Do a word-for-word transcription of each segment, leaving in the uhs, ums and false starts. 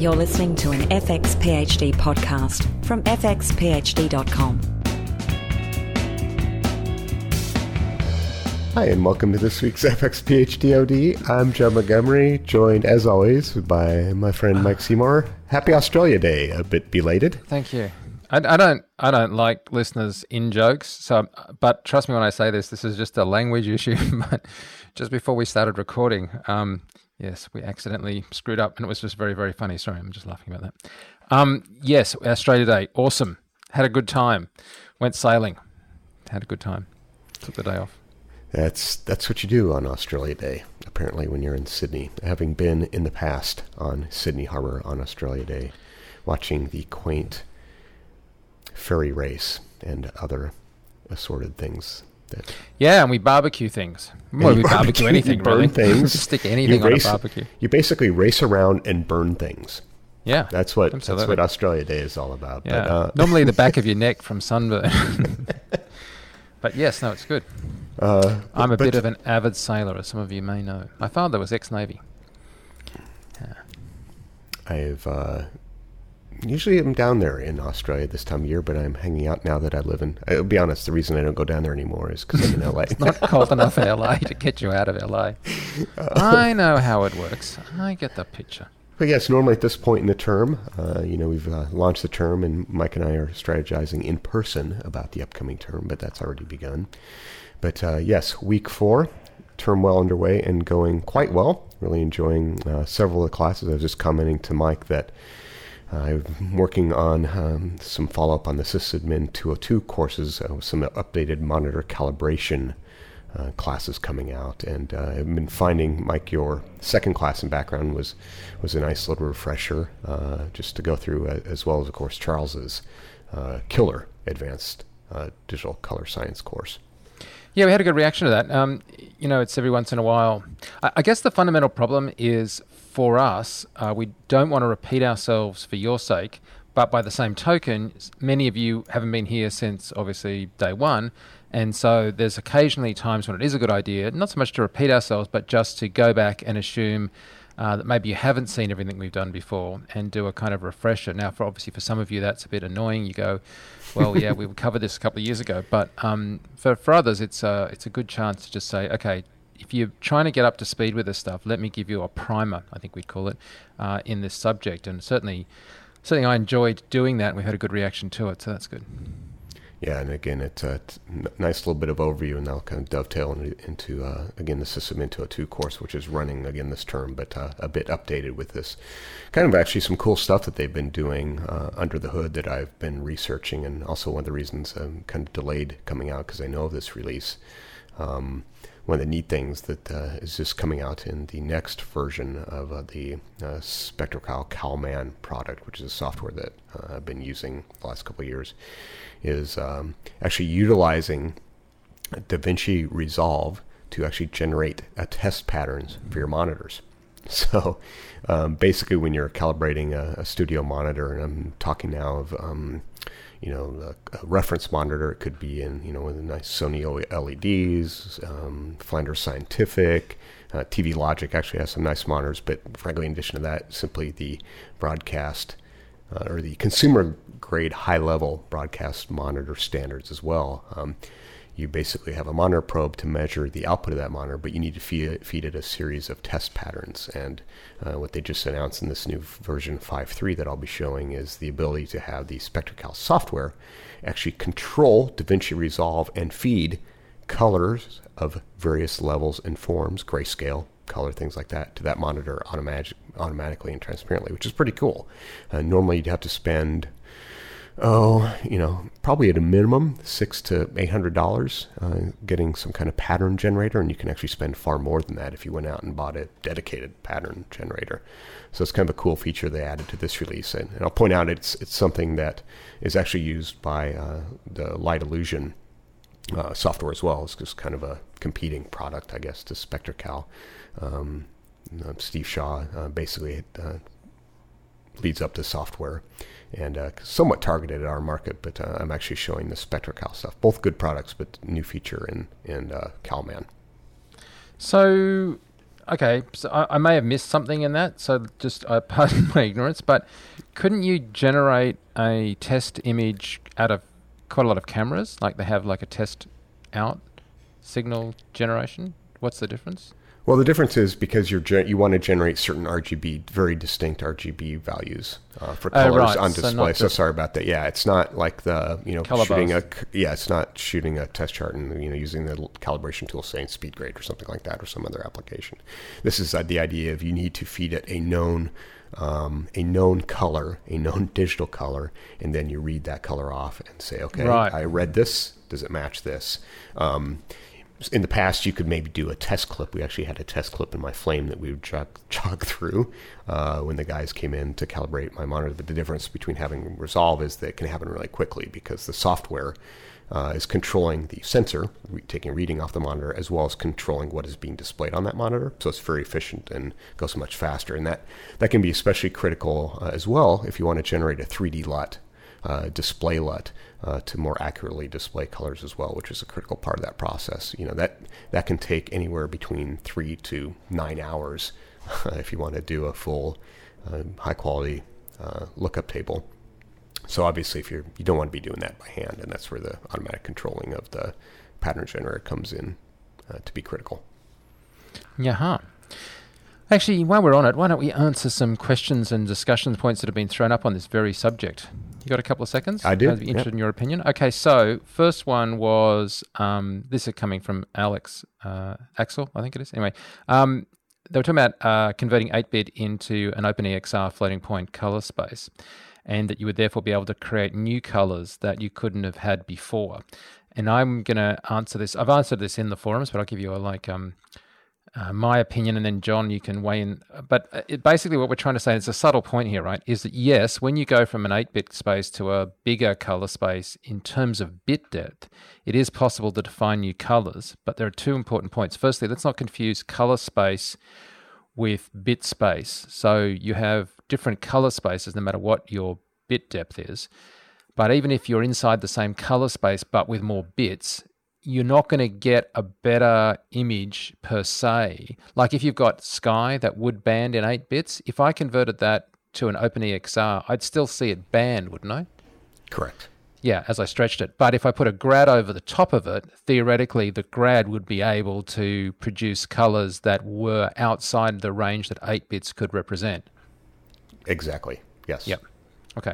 You're listening to an F X PhD podcast from f x p h d dot com. Hi, and welcome to this week's F X PhD O D. I'm Joe Montgomery, joined as always by my friend Mike Seymour. Happy Australia Day, a bit belated. Thank you. I, I don't I don't like listeners in jokes, so but trust me when I say this, this is just a language issue. But just before we started recording, um, yes, we accidentally screwed up, and it was just very, very funny. Sorry, I'm just laughing about that. Um, yes, Australia Day, awesome. Had a good time. Went sailing. Had a good time. Took the day off. That's that's what you do on Australia Day, apparently, when you're in Sydney. Having been in the past on Sydney Harbour on Australia Day, watching the quaint ferry race and other assorted things. That yeah, and we barbecue things. Well, we barbecue, barbecue anything, you burn really. things. Stick anything race, on a barbecue. You basically race around and burn things. Yeah, that's what absolutely. That's what Australia Day is all about. Yeah. But, uh, normally the back of your neck from sunburn. But yes, no, it's good. Uh, I'm a but, bit of an avid sailor, as some of you may know. My father was ex-Navy. Yeah. I've uh, usually I'm down there in Australia this time of year, but I'm hanging out now that I live in. I'll be honest, the reason I don't go down there anymore is because I'm in L A. It's not cold enough in L A to get you out of L A. Uh, I know how it works. I get the picture. But yes, normally at this point in the term, uh, you know, we've uh, launched the term, and Mike and I are strategizing in person about the upcoming term, but that's already begun. But uh, yes, week four, term well underway and going quite well. Really enjoying uh, several of the classes. I was just commenting to Mike that uh, I'm working on um, some follow-up on the SysAdmin two oh two courses, uh, with some updated monitor calibration uh, classes coming out. And uh, I've been finding, Mike, your second class in background was, was a nice little refresher uh, just to go through, uh, as well as, of course, Charles's uh, killer advanced uh, digital color science course. Yeah, we had a good reaction to that. Um, you know, it's every once in a while. I, I guess the fundamental problem is for us, uh, we don't want to repeat ourselves for your sake, but by the same token, many of you haven't been here since obviously day one, and so there's occasionally times when it is a good idea, not so much to repeat ourselves, but just to go back and assume uh, that maybe you haven't seen everything we've done before and do a kind of refresher. Now, for obviously for some of you, that's a bit annoying. You go, well, yeah, we covered this a couple of years ago, but um, for for others, it's a it's a good chance to just say, okay, if you're trying to get up to speed with this stuff, let me give you a primer, I think we'd call it, uh, in this subject. And certainly, certainly, I enjoyed doing that, and we had a good reaction to it, so that's good. Yeah, and again, it's a t- nice little bit of overview, and that'll kind of dovetail into, into uh, again, the SysAdmin two oh two course, which is running again this term, but uh, a bit updated with this kind of actually some cool stuff that they've been doing uh, under the hood that I've been researching, and also one of the reasons I'm kind of delayed coming out because I know of this release. Um, one of the neat things that uh, is just coming out in the next version of uh, the uh, SpectraCal CalMan product, which is a software that uh, I've been using the last couple of years, is um, actually utilizing DaVinci Resolve to actually generate uh, test patterns for your monitors. So um, basically when you're calibrating a, a studio monitor, and I'm talking now of um, you know, a, a reference monitor, it could be in, you know, with a nice Sony L E Ds, um, Flanders Scientific, uh, T V Logic actually has some nice monitors, but frankly, in addition to that, simply the broadcast uh, or the consumer grade high level broadcast monitor standards as well. Um, you basically have a monitor probe to measure the output of that monitor, but you need to feed it, feed it a series of test patterns. And uh, what they just announced in this new version five point three that I'll be showing is the ability to have the SpectraCal software actually control DaVinci Resolve and feed colors of various levels and forms, grayscale, color, things like that, to that monitor automatic, automatically and transparently, which is pretty cool. Uh, normally you'd have to spend Oh, you know, probably at a minimum six to eight hundred dollars, uh, getting some kind of pattern generator, and you can actually spend far more than that if you went out and bought a dedicated pattern generator. So it's kind of a cool feature they added to this release, and, and I'll point out it's it's something that is actually used by uh, the Light Illusion uh, software as well. It's just kind of a competing product, I guess, to SpectraCal. Um, uh, Steve Shaw uh, basically uh, leads up the software, and uh, somewhat targeted at our market, but uh, I'm actually showing the SpectraCal stuff. Both good products, but new feature in, in uh, CalMan. So okay, so I, I may have missed something in that, so just uh, pardon my ignorance, but couldn't you generate a test image out of quite a lot of cameras? Like they have like a test out signal generation? What's the difference? Well, the difference is because you're ge- you want to generate certain R G B, very distinct R G B values uh, for colors oh, right. on so display. So sorry about that. Yeah, it's not like the you know Color shooting bars. a yeah, it's not shooting a test chart and you know using the calibration tool, say in SpeedGrade or something like that, or some other application. This is uh, the idea of you need to feed it a known um, a known color, a known digital color, and then you read that color off and say, okay, right. I read this. Does it match this? Um, In the past, you could maybe do a test clip. We actually had a test clip in my Flame that we would jog, jog through uh, when the guys came in to calibrate my monitor. But the difference between having Resolve is that it can happen really quickly because the software uh, is controlling the sensor, re- taking a reading off the monitor, as well as controlling what is being displayed on that monitor. So it's very efficient and goes much faster. And that, that can be especially critical uh, as well if you want to generate a three D L U T. Uh, display L U T uh, to more accurately display colors as well, which is a critical part of that process. You know that that can take anywhere between three to nine hours uh, if you want to do a full uh, high quality uh, lookup table. So obviously, if you're you don't want to be doing that by hand, and that's where the automatic controlling of the pattern generator comes in uh, to be critical. Yeah. Actually, while we're on it, why don't we answer some questions and discussion points that have been thrown up on this very subject? You got a couple of seconds? I do. I'd be interested Yep. in your opinion. Okay, so first one was, um, this is coming from Alex uh, Axel, I think it is. Anyway, um, they were talking about uh, converting eight bit into an OpenEXR floating point color space, and that you would therefore be able to create new colors that you couldn't have had before. And I'm going to answer this. I've answered this in the forums, but I'll give you a like... Um, Uh, my opinion, and then John, you can weigh in. But it, basically what we're trying to say, it's a subtle point here, right, is that yes, when you go from an eight bit space to a bigger color space in terms of bit depth, it is possible to define new colors, but there are two important points. Firstly, let's not confuse color space with bit space. So you have different color spaces no matter what your bit depth is. But even if you're inside the same color space but with more bits, you're not going to get a better image per se. Like if you've got sky that would band in eight bits, if I converted that to an OpenEXR, I'd still see it band, wouldn't I? Correct. Yeah, as I stretched it. But if I put a grad over the top of it, theoretically the grad would be able to produce colors that were outside the range that eight bits could represent. Exactly. Yes. Yep. Okay.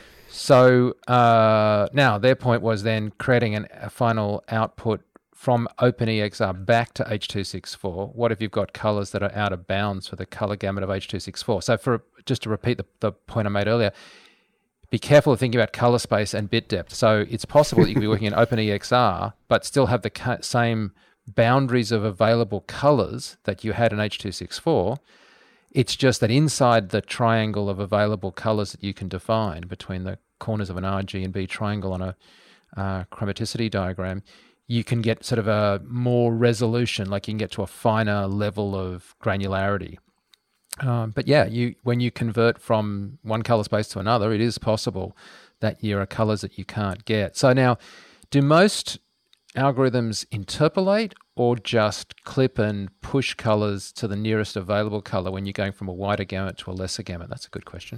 So uh, now their point was then creating an, a final output from OpenEXR back to H two sixty-four. What if you've got colors that are out of bounds for the color gamut of H two sixty-four? So for just to repeat the, the point I made earlier, be careful of thinking about color space and bit depth. So it's possible that you can be working in OpenEXR but still have the ca- same boundaries of available colors that you had in H two sixty-four. It's just that inside the triangle of available colors that you can define between the corners of an R, G, and B triangle on a uh, chromaticity diagram, you can get sort of a more resolution, like you can get to a finer level of granularity. Um, but yeah, you when you convert from one color space to another, it is possible that there are colors that you can't get. So now, do most algorithms interpolate or just clip and push colors to the nearest available color when you're going from a wider gamut to a lesser gamut? That's a good question.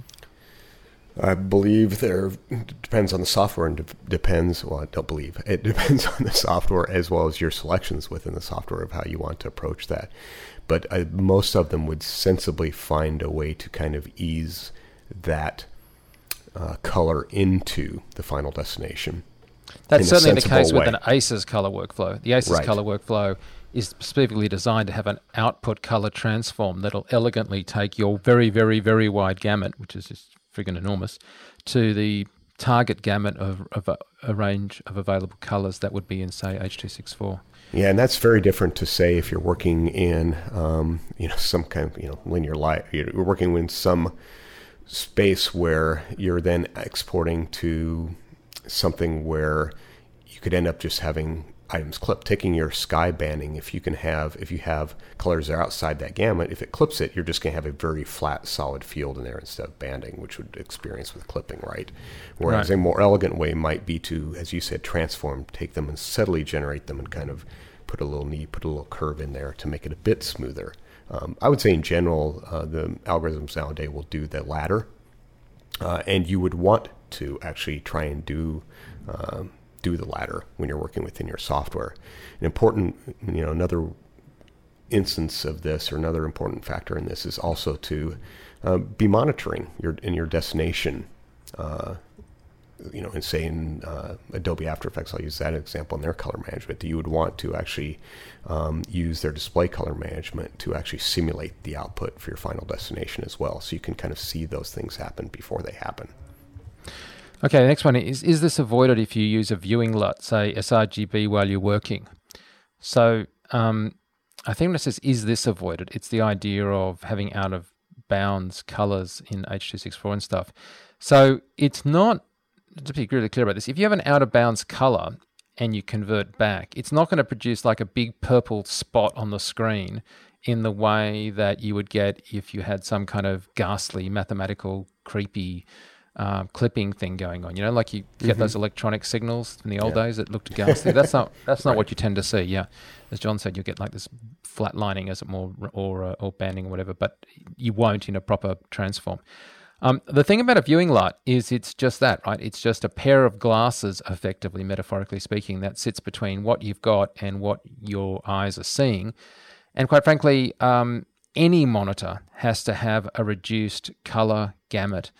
I believe there depends on the software and de- depends, well, I don't believe, it depends on the software as well as your selections within the software of how you want to approach that. But uh, most of them would sensibly find a way to kind of ease that uh, color into the final destination. That's certainly the case way. with an ACES color workflow. The ACES Right. color workflow is specifically designed to have an output color transform that'll elegantly take your very, very, very wide gamut, which is just friggin' enormous, to the target gamut of, of a, a range of available colors that would be in, say, H two sixty-four. Yeah, and that's very different to say if you're working in, um, you know, some kind of, you know, linear light. You're working in some space where you're then exporting to something where you could end up just having items clipped. Taking your sky banding, if you can have, if you have colors that are outside that gamut, if it clips it, you're just going to have a very flat, solid field in there instead of banding, which would experience with clipping, right? Whereas Right. a more elegant way might be to, as you said, transform, take them and subtly generate them and kind of put a little knee, put a little curve in there to make it a bit smoother. Um, I would say in general, uh, the algorithms nowadays will do the latter, uh, and you would want to actually try and do uh, do the latter when you're working within your software. An important, you know, another instance of this, or another important factor in this, is also to uh, be monitoring your in your destination. Uh, you know, and say in uh, Adobe After Effects, I'll use that example in their color management, that you would want to actually um, use their display color management to actually simulate the output for your final destination as well. So you can kind of see those things happen before they happen. Okay, the next one is, is this avoided if you use a viewing L U T, say s R G B, while you're working? So um, I think when it says, is this avoided, it's the idea of having out of bounds colors in H two sixty-four and stuff. So it's not, to be really clear about this, if you have an out of bounds color and you convert back, it's not going to produce like a big purple spot on the screen in the way that you would get if you had some kind of ghastly, mathematical, creepy uh, clipping thing going on. You know, like you get mm-hmm. those electronic signals in the old yeah. days that looked ghastly. That's not that's not right. what you tend to see. Yeah, as John said, you get like this flat lining as it more or uh, or banding or whatever, but you won't in a proper transform. Um, the thing about a viewing L U T is it's just that, right? It's just a pair of glasses, effectively, metaphorically speaking, that sits between what you've got and what your eyes are seeing. And quite frankly, um, any monitor has to have a reduced color gamut,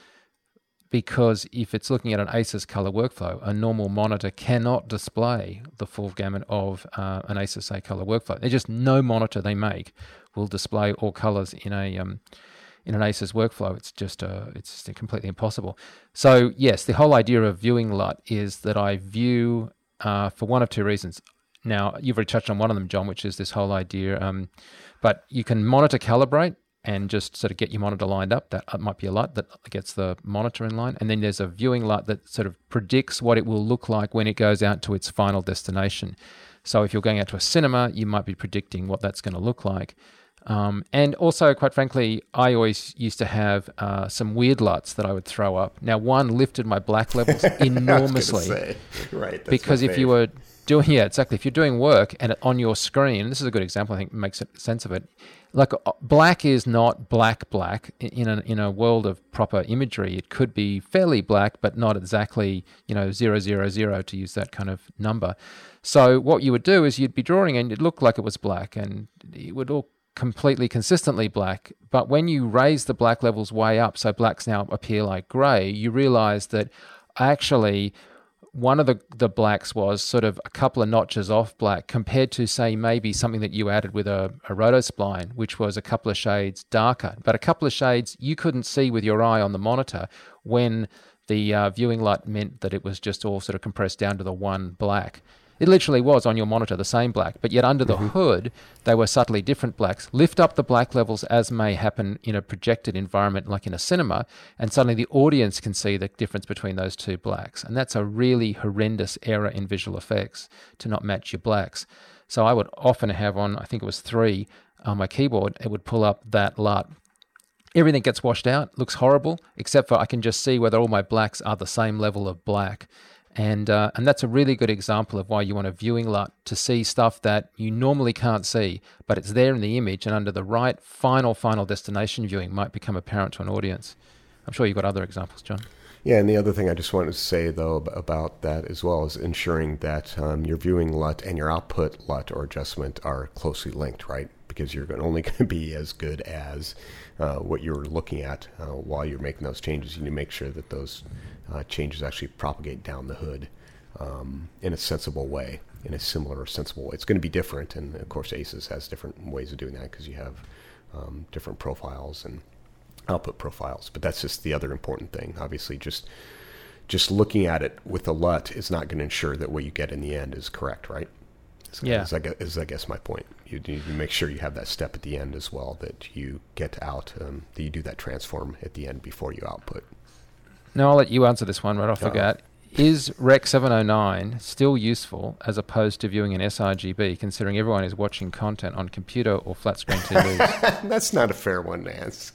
because if it's looking at an ASUS color workflow, a normal monitor cannot display the full gamut of uh, an ASUS A color workflow. There's just no monitor they make will display all colors in a... Um, in an ASUS workflow. It's just uh, it's just completely impossible. So yes, the whole idea of viewing L U T is that I view uh, for one of two reasons. Now, you've already touched on one of them, John, which is this whole idea. Um, but you can monitor calibrate and just sort of get your monitor lined up. That might be a L U T that gets the monitor in line. And then there's a viewing L U T that sort of predicts what it will look like when it goes out to its final destination. So if you're going out to a cinema, you might be predicting what that's going to look like. Um, and also, quite frankly, I always used to have uh, some weird L U Ts that I would throw up. Now, one lifted my black levels enormously. Say, right, that's because if you were doing, yeah, exactly. If you're doing work and on your screen, and this is a good example, I think makes sense of it. Like black is not black, black in a, in a world of proper imagery. It could be fairly black, but not exactly, you know, zero, zero, zero to use that kind of number. So what you would do is you'd be drawing and it looked like it was black, and it would all completely consistently black. But when you raise the black levels way up, so blacks now appear like grey, you realize that actually one of the, the blacks was sort of a couple of notches off black compared to, say, maybe something that you added with a, a rotospline, which was a couple of shades darker. But a couple of shades you couldn't see with your eye on the monitor when the uh, viewing L U T meant that it was just all sort of compressed down to the one black. It literally was on your monitor the same black, but yet under the mm-hmm. hood, they were subtly different blacks. Lift up the black levels as may happen in a projected environment like in a cinema, and suddenly the audience can see the difference between those two blacks. And that's a really horrendous error in visual effects, to not match your blacks. So I would often have on, I think it was three, on my keyboard, it would pull up that L U T. Everything gets washed out, looks horrible, except for I can just see whether all my blacks are the same level of black. And uh, and that's a really good example of why you want a viewing L U T, to see stuff that you normally can't see, but it's there in the image, and under the right final, final destination viewing might become apparent to an audience. I'm sure you've got other examples, John. Yeah, and the other thing I just wanted to say, though, about that as well is ensuring that um, your viewing L U T and your output L U T or adjustment are closely linked, right? Because you're only going to be as good as uh, what you're looking at uh, while you're making those changes. You need to make sure that those uh, changes actually propagate down the hood um, in a sensible way, in a similar or sensible way. It's going to be different, and of course ASUS has different ways of doing that because you have um, different profiles and output profiles. But that's just the other important thing. Obviously, just just looking at it with a L U T is not going to ensure that what you get in the end is correct, right? So yeah. Is I, guess, is I guess my point. You need to make sure you have that step at the end as well, that you get out, um, that you do that transform at the end before you output. Now I'll let you answer this one right off the bat. Is Rec seven oh nine still useful as opposed to viewing an s R G B, considering everyone is watching content on computer or flat screen T Vs? That's not a fair one to ask.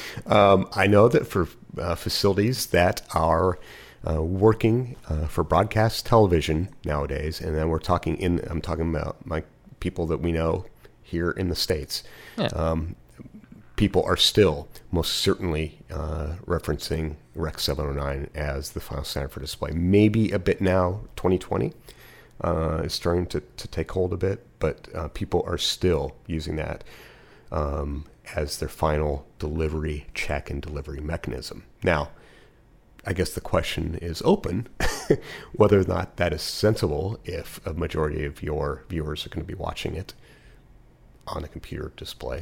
Um, I know that for uh, facilities that are uh, working uh, for broadcast television nowadays, and then we're talking in, I'm talking about my people that we know here in the States. Yeah. Um, people are still most certainly uh, referencing Rec seven oh nine as the final standard for display. Maybe a bit now, twenty twenty uh, is starting to, to take hold a bit, but uh, people are still using that um, as their final delivery check and delivery mechanism. Now, I guess the question is open whether or not that is sensible if a majority of your viewers are going to be watching it on a computer display.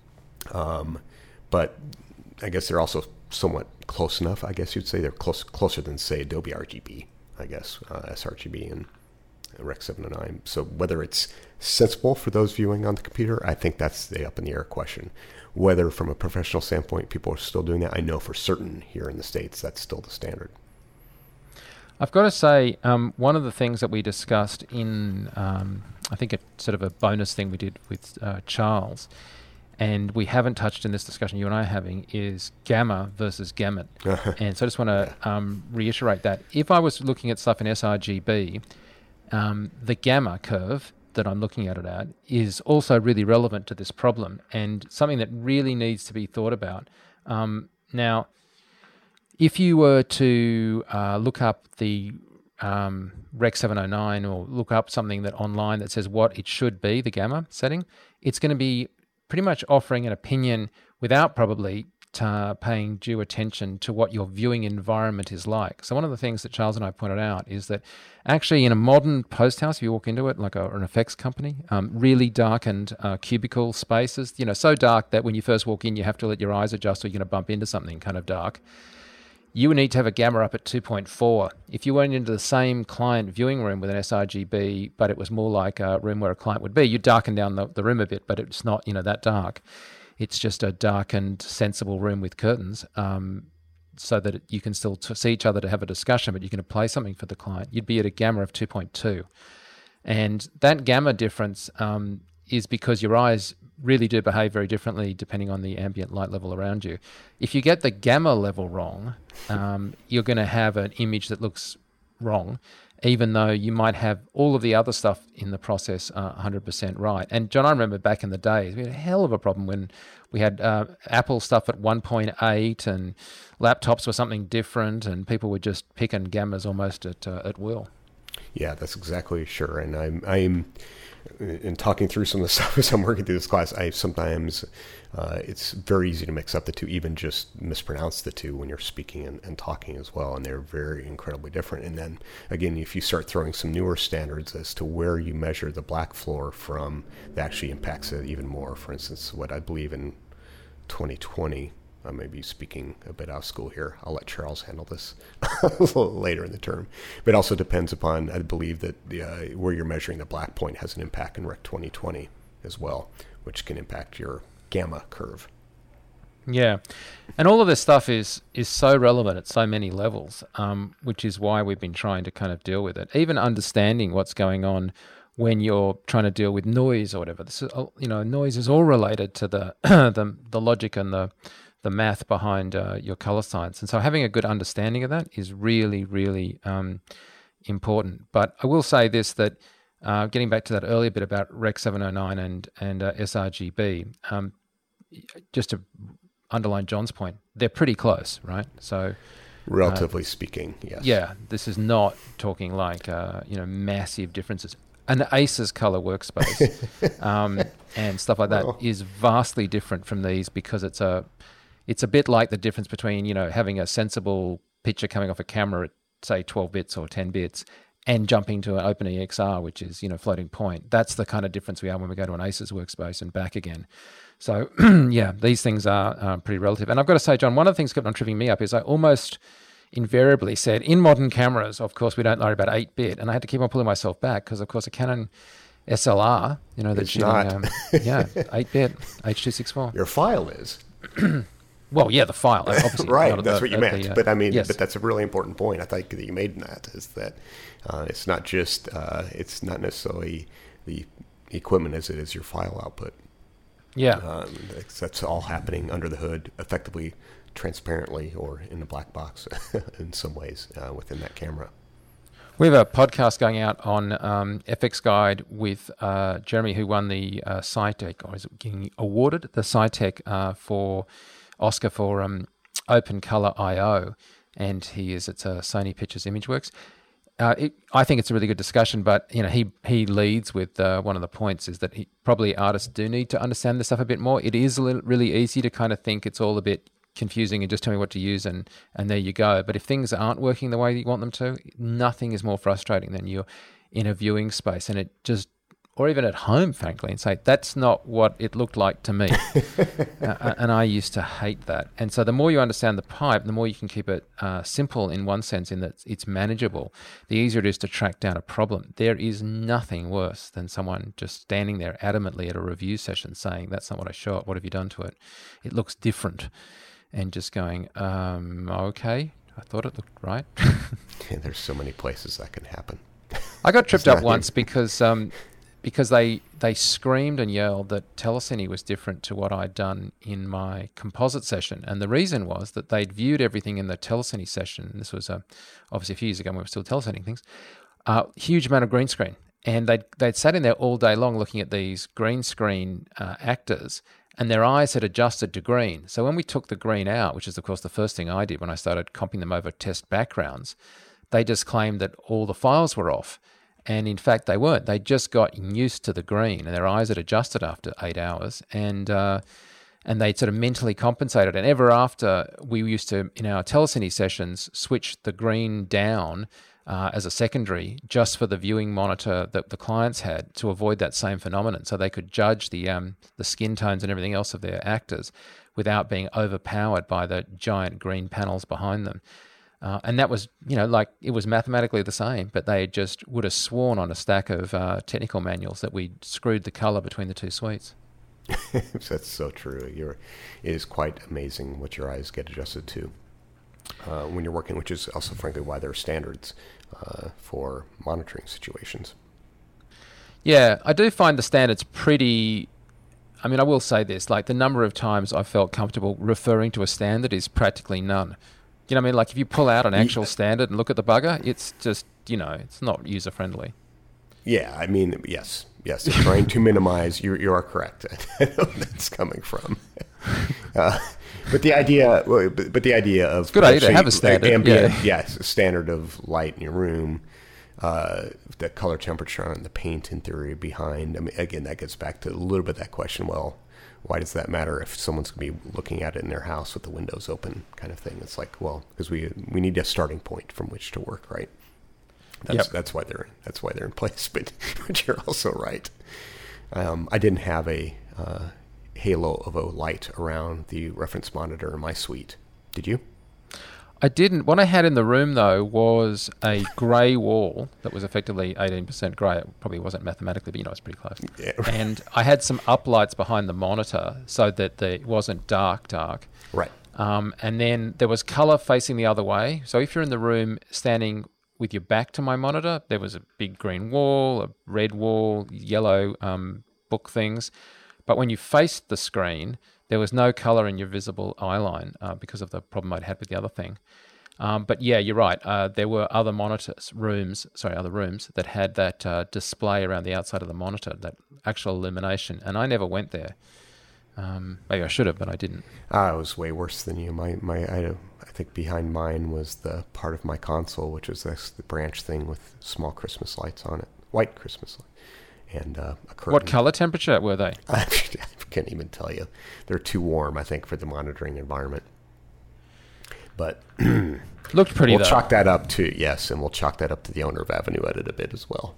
Um, but I guess they're also somewhat close enough. I guess you'd say they're close, closer than, say, Adobe R G B, I guess, uh, sRGB and Rec seven oh nine. So whether it's sensible for those viewing on the computer, I think that's the up in the air question. Whether from a professional standpoint people are still doing that, I know for certain here in the States that's still the standard. I've got to say, um, one of the things that we discussed in, um, I think, a sort of a bonus thing we did with uh, Charles, and we haven't touched in this discussion you and I are having, is gamma versus gamut. And so I just want to um, reiterate that. If I was looking at stuff in sRGB, um, the gamma curve that I'm looking at it at is also really relevant to this problem and something that really needs to be thought about. Um, now, if you were to uh, look up the um, Rec seven oh nine or look up something that online that says what it should be, the gamma setting, it's going to be pretty much offering an opinion without probably uh, paying due attention to what your viewing environment is like. So one of the things that Charles and I pointed out is that actually in a modern post house, if you walk into it, like a, an effects company, um, really darkened uh, cubicle spaces, you know, so dark that when you first walk in, you have to let your eyes adjust or you're going to bump into something kind of dark. You would need to have a gamma up at two point four. If you went into the same client viewing room with an sRGB, but it was more like a room where a client would be, you'd darken down the, the room a bit, but it's not, you know, that dark. It's just a darkened, sensible room with curtains, um, so that it, you can still t- see each other to have a discussion, but you can play something for the client. You'd be at a gamma of two point two. And that gamma difference um, is because your eyes really do behave very differently depending on the ambient light level around you. If you get the gamma level wrong, um, you're going to have an image that looks wrong, even though you might have all of the other stuff in the process uh, one hundred percent right. And John, I remember back in the days, we had a hell of a problem when we had uh, Apple stuff at one point eight and laptops were something different and people were just picking gammas almost at uh, at will. Yeah, that's exactly sure. And I'm, I'm in talking through some of the stuff as I'm working through this class, I sometimes, uh, it's very easy to mix up the two, even just mispronounce the two when you're speaking and, and talking as well. And they're very incredibly different. And then again, if you start throwing some newer standards as to where you measure the black floor from, that actually impacts it even more. For instance, what I believe in twenty twenty, I may be speaking a bit out of school here. I'll let Charles handle this a little later in the term. But it also depends upon, I believe that the, uh, where you're measuring the black point has an impact in Rec twenty twenty as well, which can impact your gamma curve. Yeah. And all of this stuff is is so relevant at so many levels, um, which is why we've been trying to kind of deal with it. Even understanding what's going on when you're trying to deal with noise or whatever. This is, you know, noise is all related to the the, the logic and the the math behind uh, your color science. And so having a good understanding of that is really, really um, important. But I will say this, that uh, getting back to that earlier bit about Rec seven oh nine and, and uh, sRGB, um, just to underline John's point, they're pretty close, right? So, relatively uh, speaking, yes. Yeah, this is not talking like, uh, you know, massive differences. An Asus color workspace um, and stuff like that well. is vastly different from these because it's a It's a bit like the difference between, you know, having a sensible picture coming off a camera at, say, twelve bits or ten bits and jumping to an OpenEXR, which is, you know, floating point. That's the kind of difference we are when we go to an Asus workspace and back again. So, yeah, these things are uh, pretty relative. And I've got to say, John, one of the things that kept on tripping me up is I almost invariably said, in modern cameras, of course, we don't worry about eight bit. And I had to keep on pulling myself back because, of course, a Canon S L R, you know, that's shooting, um, yeah, eight bit, H two sixty-four. Your file is. Well, yeah, the file, obviously. Right, that's the, what you meant. The, uh, but I mean, yes. but that's a really important point I think that you made in that, is that uh, it's not just, uh, it's not necessarily the equipment as it is your file output. Yeah. Um, that's, that's all happening under the hood, effectively, transparently, or in a black box in some ways uh, within that camera. We have a podcast going out on um, F X Guide with uh, Jeremy, who won the uh, SciTech, or is it getting awarded the SciTech uh, for Oscar for um, Open Color I O, and he is it's a Sony Pictures ImageWorks. Uh, it, I think it's a really good discussion, but you know, he he leads with uh, one of the points is that he, probably artists do need to understand this stuff a bit more. It is a little, really easy to kind of think it's all a bit confusing and just tell me what to use and and there you go. But if things aren't working the way that you want them to, nothing is more frustrating than you're in a viewing space and it just, or even at home, frankly, and say, that's not what it looked like to me. uh, and I used to hate that. And so the more you understand the pipe, the more you can keep it uh, simple in one sense, in that it's manageable, the easier it is to track down a problem. There is nothing worse than someone just standing there adamantly at a review session saying, that's not what I shot, what have you done to it? It looks different. And just going, um, okay, I thought it looked right. Yeah, there's so many places that can happen. I got tripped up once because um, because they they screamed and yelled that telecine was different to what I'd done in my composite session. And the reason was that they'd viewed everything in the telecine session. And this was uh, obviously a few years ago when we were still telecining things. Uh, huge amount of green screen. And they'd, they'd sat in there all day long looking at these green screen uh, actors, and their eyes had adjusted to green. So when we took the green out, which is, of course, the first thing I did when I started comping them over test backgrounds, they just claimed that all the files were off. And in fact, they weren't. They just got used to the green, and their eyes had adjusted after eight hours. And uh, and they'd sort of mentally compensated. And ever after, we used to, in our telecine sessions, switch the green down Uh, as a secondary, just for the viewing monitor that the clients had, to avoid that same phenomenon, so they could judge the um, the skin tones and everything else of their actors without being overpowered by the giant green panels behind them. Uh, and that was, you know, like it was mathematically the same, but they just would have sworn on a stack of uh, technical manuals that we screwed the color between the two suites. That's so true. You're, it is quite amazing what your eyes get adjusted to. Uh, when you're working, which is also, frankly, why there are standards uh, for monitoring situations. Yeah, I do find the standards pretty... I mean, I will say this, like the number of times I felt comfortable referring to a standard is practically none. You know what I mean? Like if you pull out an actual standard and look at the bugger, it's just, you know, it's not user-friendly. Yeah, I mean, yes, yes. Trying to minimize, you you are correct. I know where that's coming from. Uh, but the idea, but, but the idea of it's a good idea to have a standard, ambient, yeah. yes, a standard of light in your room, uh, the color temperature on the paint in theory behind. I mean, again, that gets back to a little bit that question. Well, why does that matter if someone's going to be looking at it in their house with the windows open, kind of thing? It's like, well, because we we need a starting point from which to work, right? That's yep. that's why they're that's why they're in place. But but you're also right. Um, I didn't have a uh, halo of a light around the reference monitor in my suite. Did you? I didn't. What I had in the room, though, was a grey wall that was effectively eighteen percent grey. It probably wasn't mathematically, but, you know, it's pretty close. Yeah. And I had some uplights behind the monitor so that the, it wasn't dark, dark. Right. Um, and then there was colour facing the other way. So if you're in the room standing with your back to my monitor, there was a big green wall, a red wall, yellow um, book things. But when you faced the screen, there was no colour in your visible eye line uh, because of the problem I'd had with the other thing. Um, but yeah, you're right. Uh, there were other monitors, rooms, sorry, other rooms that had that uh, display around the outside of the monitor, that actual illumination, and I never went there. Um, maybe I should have, but I didn't. I was way worse than you. My my I, I think behind mine was the part of my console, which was this the branch thing with small Christmas lights on it, white Christmas light, and uh, a curtain. What color temperature were they? I can't even tell you. They're too warm, I think, for the monitoring environment. But looked pretty. We'll though. chalk that up to yes, and we'll chalk that up to the owner of Avenue Edit a bit as well.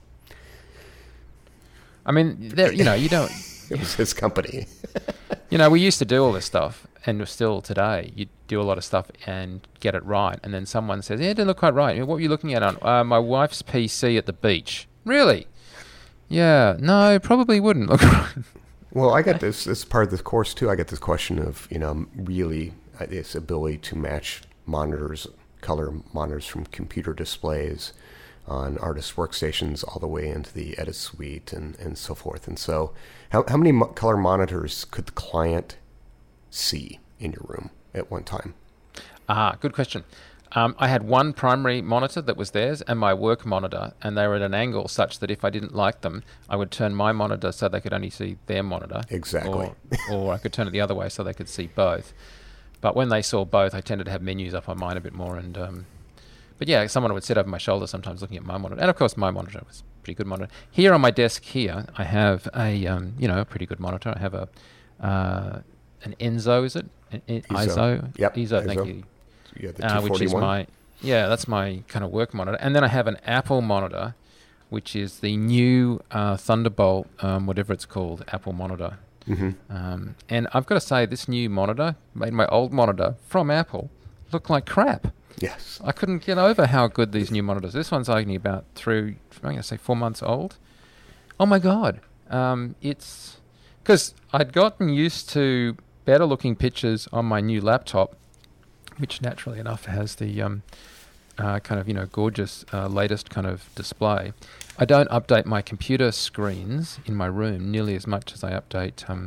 I mean, there, you know, you don't. It was his company. You know, we used to do all this stuff, and still today, you do a lot of stuff and get it right, and then someone says, "Yeah, it didn't look quite right. What were you looking at on uh, my wife's P C at the beach?" Really? Yeah. No, probably wouldn't look right. Well, I got this. This is part of the course too. I get this question of, you know, really uh, this ability to match monitors, color monitors from computer displays on artist workstations all the way into the edit suite and, and so forth. And so how, how many mo- color monitors could the client see in your room at one time? Ah, good question. Um, I had one primary monitor that was theirs and my work monitor, and they were at an angle such that if I didn't like them, I would turn my monitor so they could only see their monitor. Exactly. Or, or I could turn it the other way so they could see both. But when they saw both, I tended to have menus up on mine a bit more. And um, But yeah, someone would sit over my shoulder sometimes looking at my monitor. And of course, my monitor was a pretty good monitor. Here on my desk here, I have a, um, you know, a pretty good monitor. I have a uh, an Enzo, is it? An, an, I S O. ISO? Yep. ISO, I S O. thank you. You have the Uh, which is my, yeah, that's my kind of work monitor. And then I have an Apple monitor, which is the new uh, Thunderbolt, um, whatever it's called, Apple monitor. Mm-hmm. Um, and I've got to say, this new monitor made my old monitor from Apple look like crap. Yes. I couldn't get over how good these new monitors. This one's only about through, I'm going to say four months old. Oh my God. Um, it's because I'd gotten used to better looking pictures on my new laptop, which naturally enough has the um, uh, kind of, you know, gorgeous uh, latest kind of display. I don't update my computer screens in my room nearly as much as I update, um,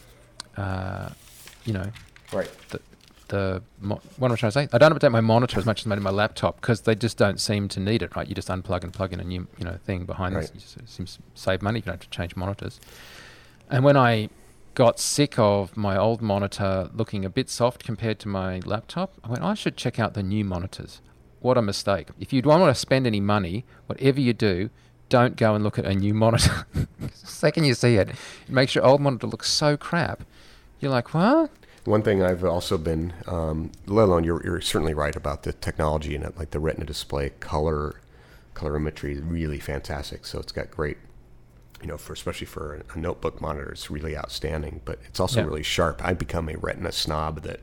uh, you know, Right. the, the mo- what am I trying to say? I don't update my monitor as much as I do my laptop because they just don't seem to need it, right? You just unplug and plug in a new, you know, thing behind Right. this. You just, it seems to save money if you don't have to change monitors. And when I got sick of my old monitor looking a bit soft compared to my laptop, I went, I should check out the new monitors. What a mistake. If you don't want to spend any money, whatever you do, don't go and look at a new monitor. The second you see it, it makes your old monitor look so crap. You're like, what? One thing I've also been, um, let alone you're, you're certainly right about the technology and like the Retina display color, colorimetry is really fantastic. So it's got great, you know, for especially for a notebook monitor, it's really outstanding. But it's also Yeah. really sharp. I've become a Retina snob that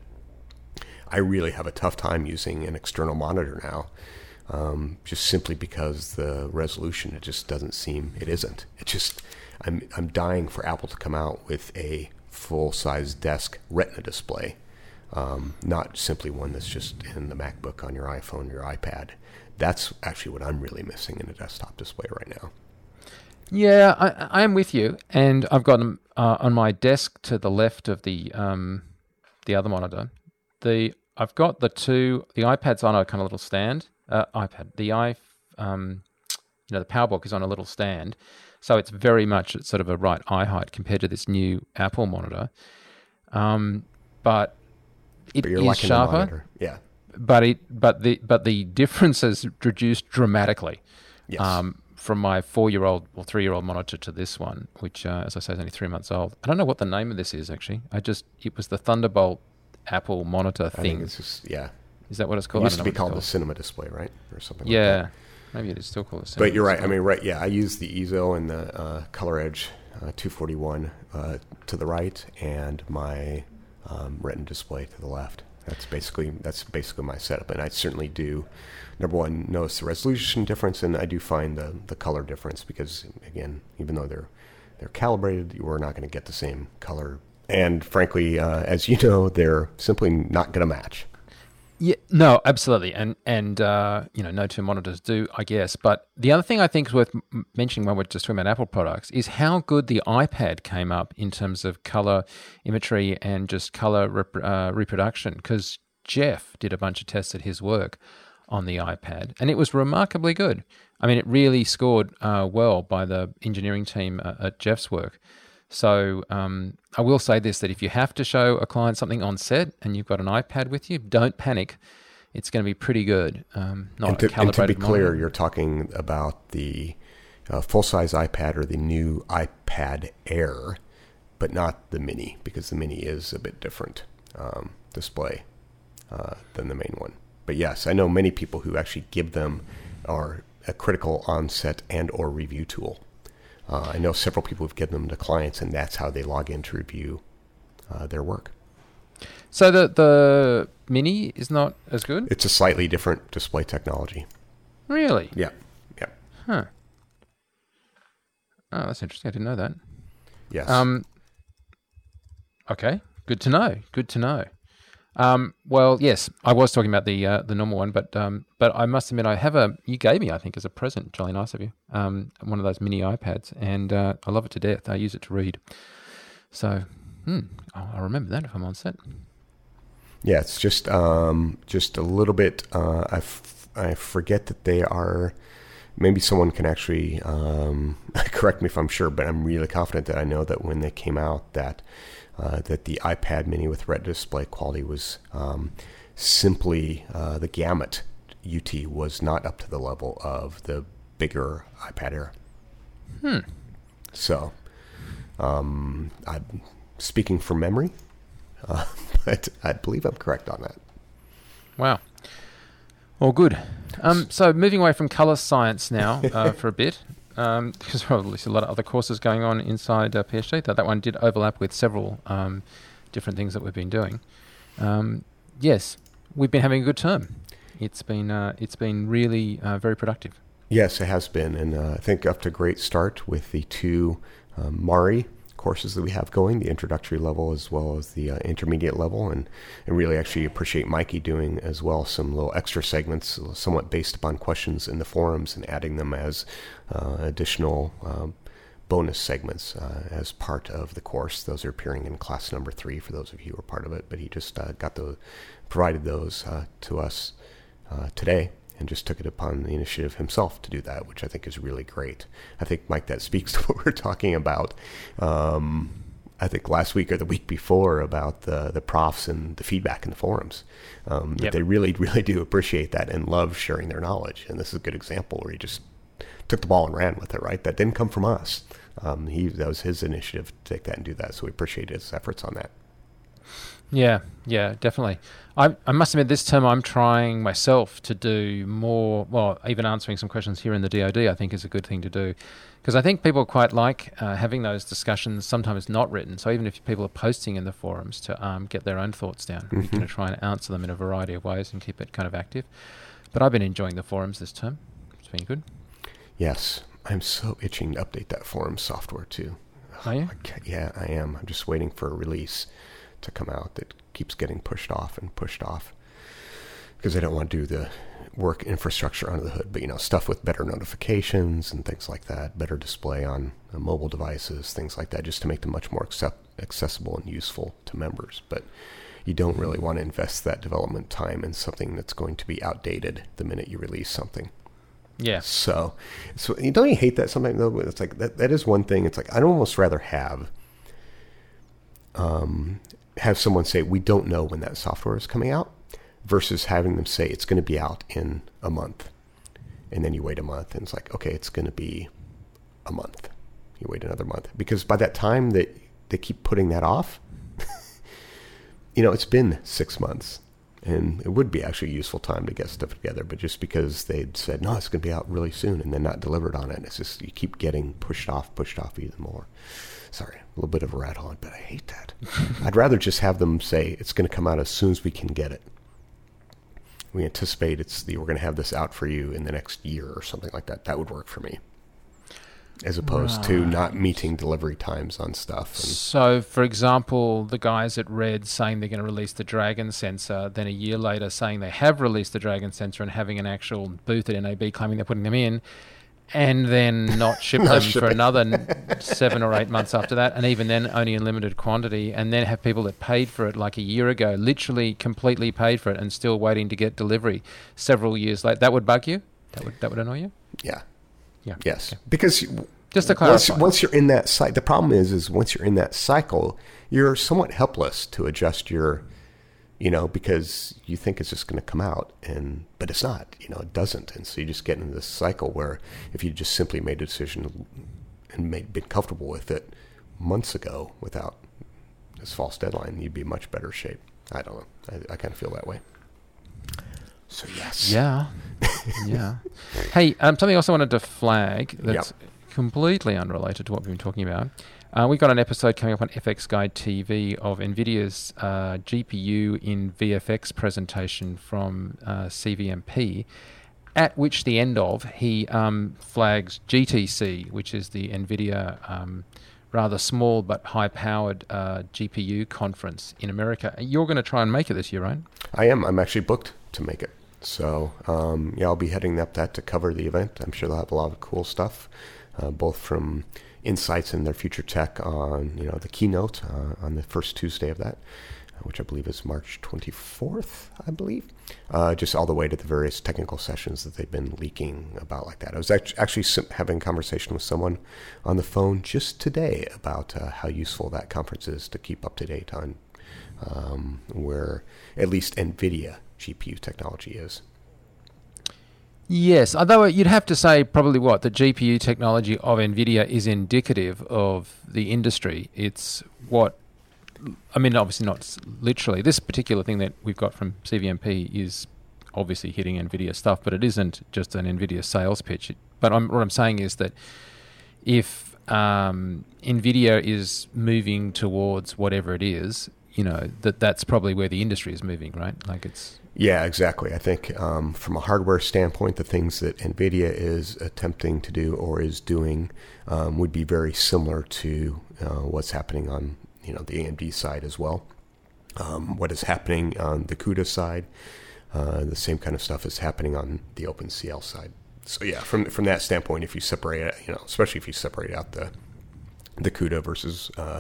I really have a tough time using an external monitor now, um, just simply because the resolution, it just doesn't seem, it isn't. It just, I'm I'm dying for Apple to come out with a full-size desk Retina display, um, not simply one that's just in the MacBook on your iPhone, your iPad. That's actually what I'm really missing in a desktop display right now. Yeah, I, I am with you. And I've got them uh, on my desk to the left of the um, the other monitor. The I've got the two, the iPad's on a kind of little stand. Uh, iPad, the i, um, you know, the PowerBook is on a little stand. So it's very much at sort of a right eye height compared to this new Apple monitor. Um, but it But you're is liking the sharper. monitor. Yeah. But it, but the, but the difference has reduced dramatically. Yes. Um, from my four-year-old or three-year-old monitor to this one, which, uh, as I say, is only three months old. I don't know what the name of this is actually. I just it was the Thunderbolt Apple monitor I thing. think it's just, yeah. Is that what it's It called? used I to don't be know called what the it's cinema display, right? Or something Yeah, like that. maybe it is still called a cinema But you're right. I display. mean, right, yeah, I use the E Z O and the uh, Color Edge uh, two forty-one uh, to the right and my um, Retina display to the left. That's basically that's basically my setup, and I certainly do. Number one, notice the resolution difference, and I do find the the color difference because, again, even though they're they're calibrated, you are not going to get the same color. And frankly, uh, as you know, they're simply not going to match. Yeah, no, absolutely, and and uh, you know, no two monitors do, I guess. But the other thing I think is worth m- mentioning when we're just talking about Apple products is how good the iPad came up in terms of color imagery and just color rep- uh, reproduction. Because Jeff did a bunch of tests at his work on the iPad, and it was remarkably good. I mean, it really scored uh, well by the engineering team uh, at Jeff's work. So um, I will say this, that if you have to show a client something on set and you've got an iPad with you, don't panic. It's going to be pretty good. Um, not And to, a calibrated and to be clear, monitor. you're talking about the uh, full-size iPad or the new iPad Air, but not the Mini, because the Mini is a bit different um, display uh, than the main one. But yes, I know many people who actually give them are a critical on-set and or review tool. Uh, I know several people who've given them to clients, and that's how they log in to review uh, their work. So the the Mini is not as good? It's a slightly different display technology. Really? Yeah, yeah, Huh. Oh, that's interesting. I didn't know that. yes. Um. Okay. Good to know. Good to know. Um, well, yes, I was talking about the uh, the normal one, but um, but I must admit, I have a you gave me, I think, as a present, jolly nice of you, um, one of those mini iPads, and uh, I love it to death. I use it to read, so hmm, I'll, I'll remember that if I'm on set. Yeah, it's just um, just a little bit. Uh, I, f- I forget that they are. Maybe someone can actually um, correct me if I'm sure, but I'm really confident that I know that when they came out, that uh, that the iPad Mini with Retina display quality was um, simply uh, the gamut. U T was not up to the level of the bigger iPad Air. Hmm. So, um, I'm speaking from memory, uh, but I believe I'm correct on that. Wow. All good. Um, so moving away from colour science now uh, for a bit, um, because there are obviously a lot of other courses going on inside uh, PhD. That that one did overlap with several um, different things that we've been doing. Um, yes, we've been having a good term. It's been uh, it's been really uh, very productive. Yes, it has been, and uh, I think up to a great start with the two um, Mari courses that we have going, the introductory level as well as the uh, intermediate level, and, and really actually appreciate Mikey doing as well some little extra segments, somewhat based upon questions in the forums, and adding them as uh, additional um, bonus segments uh, as part of the course. Those are appearing in class number three for those of you who are part of it, but he just uh, got the provided those uh, to us Uh, today, and just took it upon the initiative himself to do that, which I think is really great. I think, Mike, that speaks to what we we're talking about, um, I think last week or the week before, about the, the profs and the feedback in the forums. Um, yep. That they really, really do appreciate that and love sharing their knowledge. And this is a good example where he just took the ball and ran with it, right? That didn't come from us. Um, he That was his initiative to take that and do that, so we appreciate his efforts on that. Yeah, yeah, definitely. I I must admit, this term I'm trying myself to do more, well, even answering some questions here in the D O D I think is a good thing to do, because I think people quite like uh, having those discussions, sometimes not written. So even if people are posting in the forums to um, get their own thoughts down, mm-hmm. we're going to try and answer them in a variety of ways and keep it kind of active. But I've been enjoying the forums this term. It's been good. Yes, I'm so itching to update that forum software too. Are you? Yeah, I am. I'm just waiting for a release to come out that keeps getting pushed off and pushed off because I don't want to do the work infrastructure under the hood, but you know, stuff with better notifications and things like that, better display on uh, mobile devices, things like that, just to make them much more accept- accessible and useful to members. But you don't really want to invest that development time in something that's going to be outdated the minute you release something. Yeah. So, so you don't you hate that sometimes though? It's like that. That is one thing. It's like I'd almost rather have um. have someone say, we don't know when that software is coming out, versus having them say it's going to be out in a month. And then you wait a month and it's like, okay, it's going to be a month. You wait another month. Because by that time that they keep putting that off, you know, it's been six months. And it would be actually a useful time to get stuff together. But just because they'd said, no, it's going to be out really soon, and then not delivered on it, it's just, you keep getting pushed off, pushed off even more. Sorry, a little bit of a rat on, but I hate that. I'd rather just have them say it's going to come out as soon as we can get it. We anticipate it's the, we're going to have this out for you in the next year or something like that. That would work for me, as opposed right. to not meeting delivery times on stuff. And so, for example, the guys at Red saying they're going to release the Dragon sensor, then a year later saying they have released the Dragon sensor and having an actual booth at N A B claiming they're putting them in, and then not ship not them ship for it. another seven or eight months after that, and even then only in limited quantity, and then have people that paid for it like a year ago, literally completely paid for it, and still waiting to get delivery several years later. That would bug you? That would that would annoy you? Yeah. Yeah. Yes. Okay. Because just to clarify, once, once you're in that cycle, the problem is, is once you're in that cycle, you're somewhat helpless to adjust your, you know, because you think it's just going to come out, and but it's not, you know, it doesn't. And so you just get into this cycle where if you just simply made a decision and made, been comfortable with it months ago without this false deadline, you'd be in much better shape. I don't know. I, I kind of feel that way. So yes. Yeah. Yeah. Hey, um, something else I wanted to flag that's yep. completely unrelated to what we've been talking about. Uh, we've got an episode coming up on F X Guide T V of NVIDIA's uh, G P U in V F X presentation from uh, C V M P, at which the end of he um, flags G T C, which is the NVIDIA um, rather small but high-powered uh, G P U conference in America. You're going to try and make it this year, right? I am. I'm actually booked to make it. So, um, yeah, I'll be heading up that to cover the event. I'm sure they'll have a lot of cool stuff, uh, both from insights in their future tech on, you know, the keynote uh, on the first Tuesday of that, which I believe is March twenty-fourth, I believe, uh, just all the way to the various technical sessions that they've been leaking about like that. I was act- actually having a conversation with someone on the phone just today about uh, how useful that conference is to keep up to date on um, where at least NVIDIA G P U technology is. Yes, although you'd have to say probably what, the G P U technology of NVIDIA is indicative of the industry. It's what, I mean, obviously not literally. This particular thing that we've got from C V M P is obviously hitting NVIDIA stuff, but it isn't just an NVIDIA sales pitch. But I'm, what I'm saying is that if um, NVIDIA is moving towards whatever it is, you know, that that's probably where the industry is moving, right? Like it's... Yeah, exactly. I think um, from a hardware standpoint, the things that NVIDIA is attempting to do or is doing um, would be very similar to uh, what's happening on, you know, the A M D side as well. Um, what is happening on the CUDA side, uh, the same kind of stuff is happening on the OpenCL side. So yeah, from from that standpoint, if you separate it, you know, especially if you separate out the the CUDA versus uh,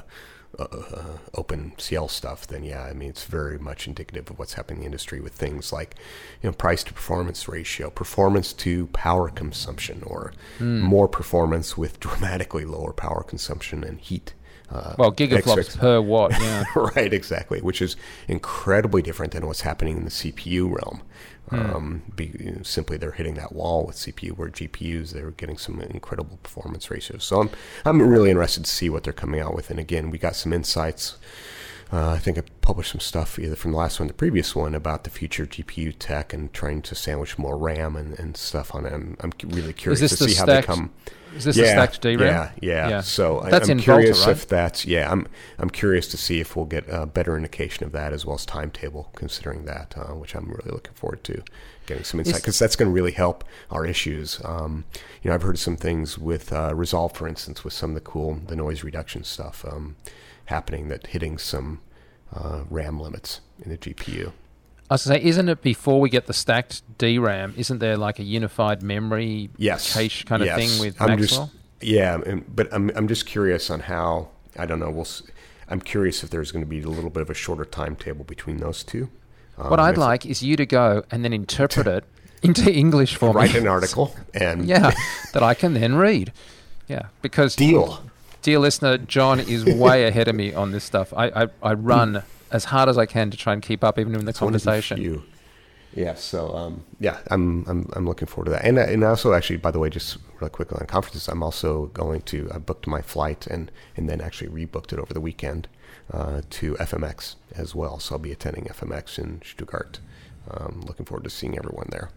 Uh, OpenCL stuff, then yeah, I mean, it's very much indicative of what's happening in the industry with things like, you know, price to performance ratio, performance to power consumption, or mm. more performance with dramatically lower power consumption and heat. Uh, well, gigaflops extra- per watt, yeah. Right, exactly, which is incredibly different than what's happening in the C P U realm. Mm. Um, be, you know, simply they're hitting that wall with C P U, where G P Us, they're getting some incredible performance ratios. So I'm I'm really interested to see what they're coming out with. And again, we got some insights. Uh, I think I published some stuff either from the last one or the previous one about the future G P U tech and trying to sandwich more RAM and, and stuff on it. I'm, I'm really curious to see stacked, how they come. Is this yeah, a stacked D RAM? Yeah, yeah. yeah. So that's I'm in curious Volta, right? if that's yeah. I'm I'm curious to see if we'll get a better indication of that as well as timetable, considering that, uh, which I'm really looking forward to getting some insight, because that's going to really help our issues. Um, you know, I've heard some things with uh, Resolve, for instance, with some of the cool the noise reduction stuff um, happening that hitting some uh, RAM limits in the G P U. I was going to say, isn't it before we get the stacked D RAM, isn't there like a unified memory yes. cache kind of yes. thing with I'm Maxwell? Just, yeah, but I'm I'm just curious on how, I don't know, we'll, I'm curious if there's going to be a little bit of a shorter timetable between those two. Um, what I'd like is you to go and then interpret it into English for write me. Write an article. and Yeah, that I can then read. Yeah, because... Deal. Dear listener, John is way ahead of me on this stuff. I, I, I run as hard as I can to try and keep up, even in the That's conversation. You. Yeah, so um, yeah, I'm I'm I'm looking forward to that, and and also actually, by the way, just real quickly on conferences, I'm also going to I booked my flight and and then actually rebooked it over the weekend uh, to F M X as well. So I'll be attending F M X in Stuttgart. Um, looking forward to seeing everyone there.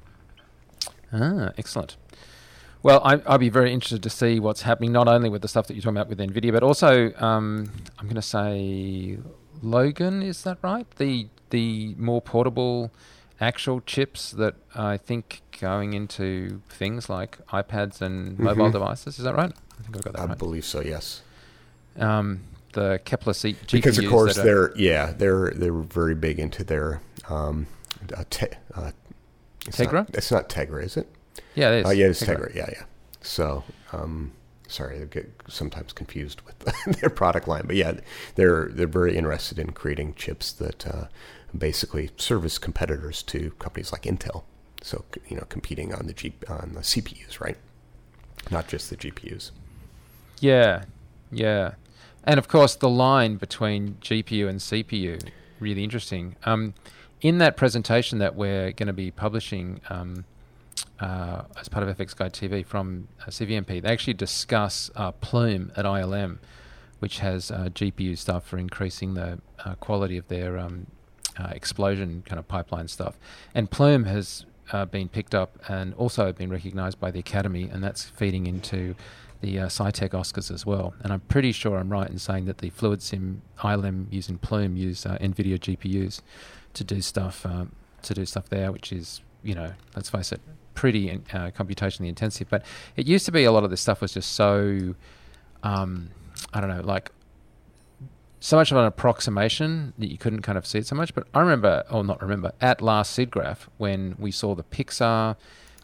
Ah, excellent. Well, I, I'll be very interested to see what's happening, not only with the stuff that you're talking about with NVIDIA, but also um, I'm going to say Logan. Is that right? The the more portable actual chips that I think going into things like iPads and mm-hmm. mobile devices. Is that right? I think I've got that I right. believe so, yes. Um, the Kepler seat G P Us. Because, of course, they're, yeah, they're they're very big into their... Um, uh, te- uh, it's Tegra? Not, it's not Tegra, is it? Yeah, it is. Oh, yeah, it's Tegra. Tegra. Yeah, yeah. So, um, sorry, I get sometimes confused with their product line. But, yeah, they're they're very interested in creating chips that... Uh, basically serve as competitors to companies like Intel. So, you know, competing on the G, on the C P Us, right? Not just the G P Us. Yeah, yeah. And, of course, the line between G P U and C P U, really interesting. Um, in that presentation that we're going to be publishing um, uh, as part of F X Guide T V from uh, C V M P, they actually discuss uh, Plume at I L M, which has uh, G P U stuff for increasing the uh, quality of their um, uh, explosion kind of pipeline stuff. And Plume has uh, been picked up and also been recognized by the Academy, and that's feeding into the uh, SciTech Oscars as well. And I'm pretty sure I'm right in saying that the FluidSim I L M using Plume use uh, NVIDIA G P Us to do stuff um, to do stuff there, which is, you know, let's face it, pretty uh, computationally intensive. But it used to be a lot of this stuff was just so, um, I don't know, like so much of an approximation that you couldn't kind of see it so much. But I remember, or not remember, at last SIGGRAPH when we saw the Pixar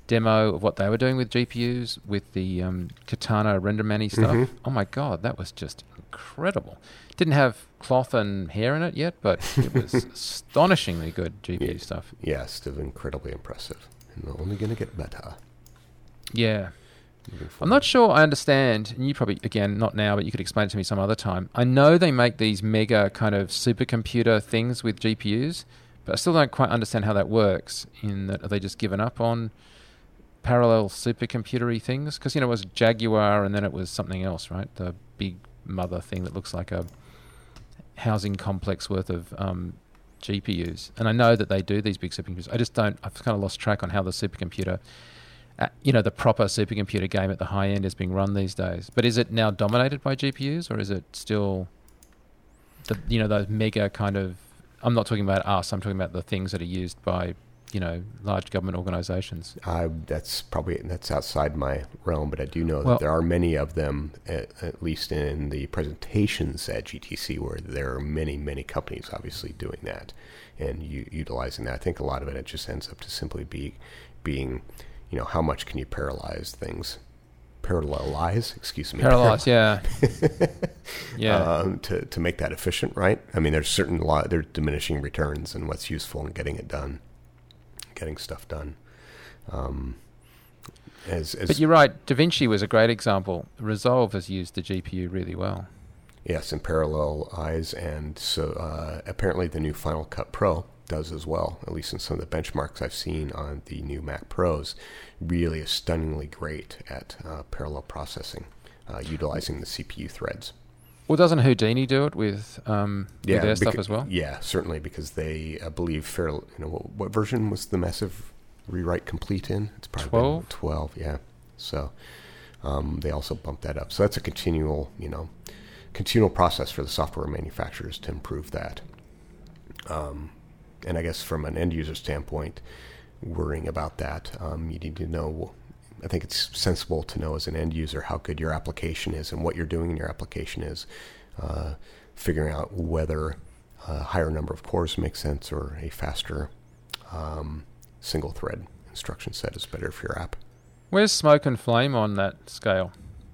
demo of what they were doing with G P Us with the um, Katana RenderMani stuff. Mm-hmm. Oh my God, that was just incredible. Didn't have cloth and hair in it yet, but it was astonishingly good G P U Yeah. stuff. Yeah, still incredibly impressive. And they're only going to get better. Yeah. moving I'm forward. not sure I understand, and you probably, again, not now, but you could explain it to me some other time. I know they make these mega kind of supercomputer things with G P Us, but I still don't quite understand how that works. In that, are they just given up on parallel supercomputery things? Because, you know, it was Jaguar and then it was something else, right? The big mother thing that looks like a housing complex worth of um, G P Us. And I know that they do these big supercomputers. I just don't, I've kind of lost track on how the supercomputer, uh, you know, the proper supercomputer game at the high end is being run these days. But is it now dominated by G P Us, or is it still, the you know, those mega kind of, I'm not talking about us, I'm talking about the things that are used by, you know, large government organizations. Uh, that's probably that's outside my realm, but I do know Well- that there are many of them, at, at least in the presentations at G T C, where there are many, many companies obviously doing that and u- utilizing that. I think a lot of it, it just ends up to simply be being, you know, how much can you parallelize things? Parallelize, excuse me. Paralyzed, yeah. Yeah. Um, to, to make that efficient, right? I mean, there's certain lot, there's diminishing returns and what's useful in getting it done, getting stuff done. Um, as, as But you're right, DaVinci was a great example. Resolve has used the G P U really well. Yes, in parallel eyes, and so uh, apparently the new Final Cut Pro does as well, at least in some of the benchmarks I've seen on the new Mac Pros, really is stunningly great at uh, parallel processing, uh, utilizing the C P U threads. Well, doesn't Houdini do it with, um, with their stuff beca- as well? Yeah, certainly, because they, I believe, fairly, you know, what, what version was the massive rewrite complete in? It's probably been twelve? twelve, yeah. So um, they also bumped that up. So that's a continual, you know, continual process for the software manufacturers to improve that. Um, and I guess from an end user standpoint, worrying about that, um, you need to know, I think it's sensible to know as an end user how good your application is and what you're doing in your application is, uh, figuring out whether a higher number of cores makes sense or a faster um, single thread instruction set is better for your app. Where's Smoke and Flame on that scale?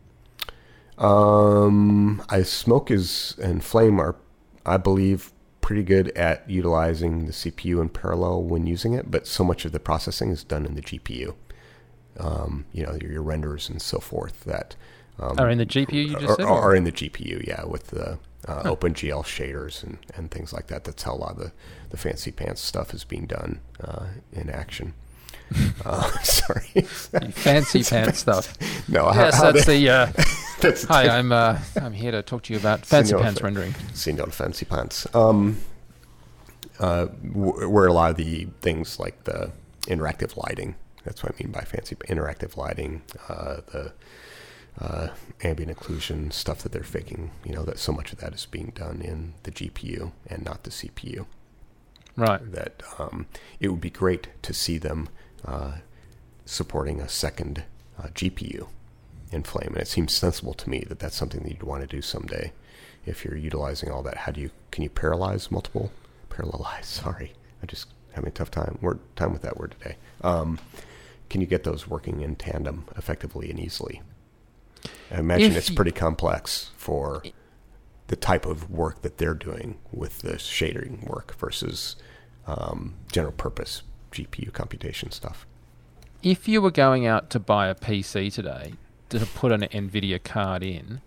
Um, I Smoke is and Flame are, I believe, pretty good at utilizing the C P U in parallel when using it, but so much of the processing is done in the G P U. Um, you know, your, your renders and so forth that um, Are in the G P U you just are, said? are or- in the G P U, yeah, with the uh, Huh. OpenGL shaders and, and things like that. That's how a lot of the, the fancy pants stuff is being done uh, in action. uh, sorry. You fancy pants stuff. No, Yes, how, how that's they, the... Uh, that's hi, I'm uh, I'm here to talk to you about fancy Senor pants fa- rendering. Seen on fancy pants. Um, uh, w- where a lot of the things like the interactive lighting, that's what I mean by fancy interactive lighting, uh, the uh, ambient occlusion stuff that they're faking, you know, that so much of that is being done in the G P U and not the C P U. Right. That um, it would be great to see them uh, supporting a second uh, G P U in Flame, and it seems sensible to me that that's something that you'd want to do someday. If you're utilizing all that, how do you can you parallelize multiple parallelize? Sorry, I'm just having a tough time word time with that word today. Um, can you get those working in tandem effectively and easily? I imagine If it's y- pretty complex for the type of work that they're doing with the shading work versus um, general purpose G P U computation stuff. If you were going out to buy a P C today to put an NVIDIA card in,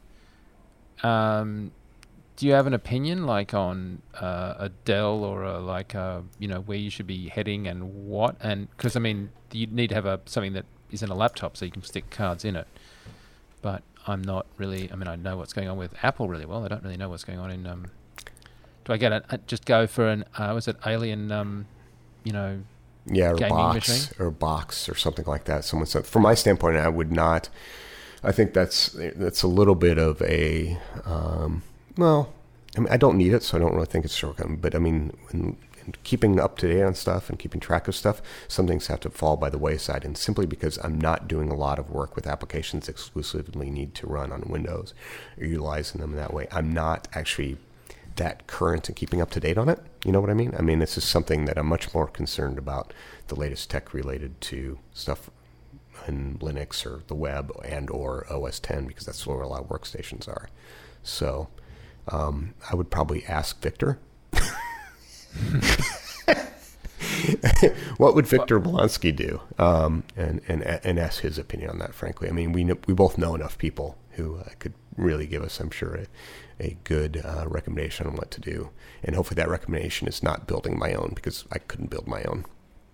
um, do you have an opinion like on uh, a Dell or a, like a, you know, where you should be heading and what? And because I mean, you need to have a something that is in a laptop so you can stick cards in it. But I'm not really. I mean, I know what's going on with Apple really well. I don't really know what's going on in. Um, do I get a just go for an? Uh, was it Alien? Um, you know. Yeah, or Gaming box machine? or box or something like that. Someone said, from my standpoint, I would not. I think that's that's a little bit of a. Um, well, I mean, I don't need it, so I don't really think it's a shortcut. But I mean, in, in keeping up to date on stuff and keeping track of stuff, some things have to fall by the wayside. And simply because I'm not doing a lot of work with applications that exclusively need to run on Windows, or utilizing them that way, I'm not actually that current and keeping up to date on it. You know what I mean? I mean, this is something that I'm much more concerned about, the latest tech related to stuff in Linux or the web and or O S ten, because that's where a lot of workstations are. So um, I would probably ask Victor. What would Victor Blonsky do? Um, and, and and ask his opinion on that, frankly. I mean, we know, we both know enough people who uh, could really give us, I'm sure, a, a good uh, recommendation on what to do. And hopefully that recommendation is not building my own, because I couldn't build my own.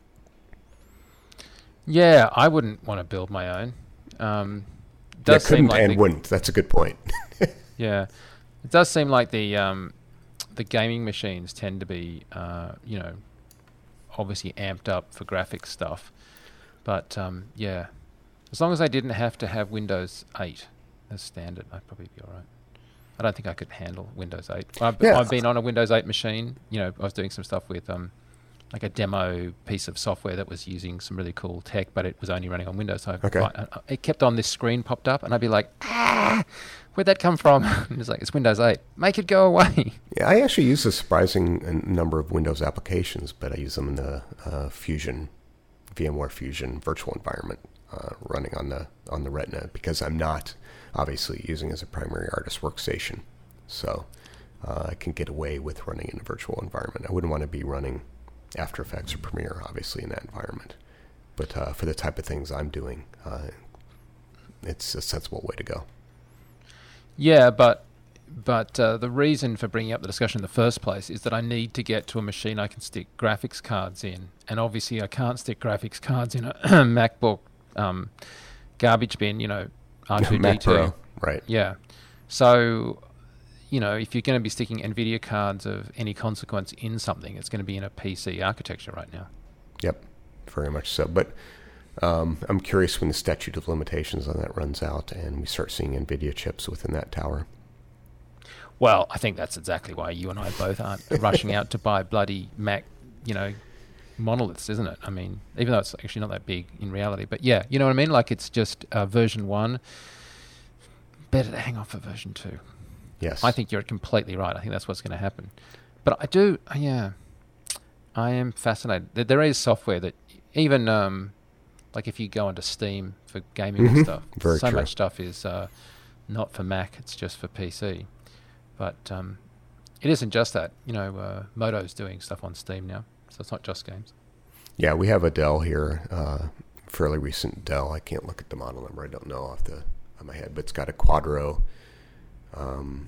Yeah, I wouldn't want to build my own. Um, Yeah, does seem couldn't like and the, wouldn't. That's a good point. yeah, it does seem like the um, the gaming machines tend to be, uh, you know, obviously amped up for graphics stuff. But um, yeah, as long as I didn't have to have Windows eight as standard, I'd probably be all right. I don't think I could handle Windows eight. I've, Yeah. I've been on a Windows eight machine. You know, I was doing some stuff with um, like a demo piece of software that was using some really cool tech, but it was only running on Windows. So Okay. I, I, it kept on, this screen popped up, and I'd be like, ah, where'd that come from? And it's like, it's Windows eight. Make it go away. Yeah, I actually use a surprising uh, number of Windows applications, but I use them in the uh, Fusion, VMware Fusion virtual environment, uh, running on the on the Retina, because I'm not obviously using it as a primary artist workstation. So uh, I can get away with running in a virtual environment. I wouldn't want to be running After Effects or Premiere, obviously, in that environment. But uh, for the type of things I'm doing, uh, it's a sensible way to go. Yeah, but but uh, the reason for bringing up the discussion in the first place is that I need to get to a machine I can stick graphics cards in, and obviously I can't stick graphics cards in a MacBook um, garbage bin, you know, R two D two. Mac Pro, right. Yeah. So, you know, if you're going to be sticking NVIDIA cards of any consequence in something, it's going to be in a P C architecture right now. Yep, very much so. But um, I'm curious when the statute of limitations on that runs out and we start seeing NVIDIA chips within that tower. Well, I think that's exactly why you and I both aren't rushing out to buy bloody Mac, you know, monoliths, isn't it? I mean, even though it's actually not that big in reality. But yeah, you know what I mean? Like, it's just uh, version one. Better to hang off for version two. Yes. I think you're completely right. I think that's what's going to happen. But I do, uh, yeah, I am fascinated. There, there is software that even, um, like if you go onto Steam for gaming Mhm. and stuff, Very so true. much stuff is uh, not for Mac, it's just for P C. But um, it isn't just that. You know, uh, Moto's doing stuff on Steam now, so it's not just games. Yeah, we have a Dell here, uh, fairly recent Dell. I can't look at the model number. I don't know off the of my head, but it's got a Quadro um,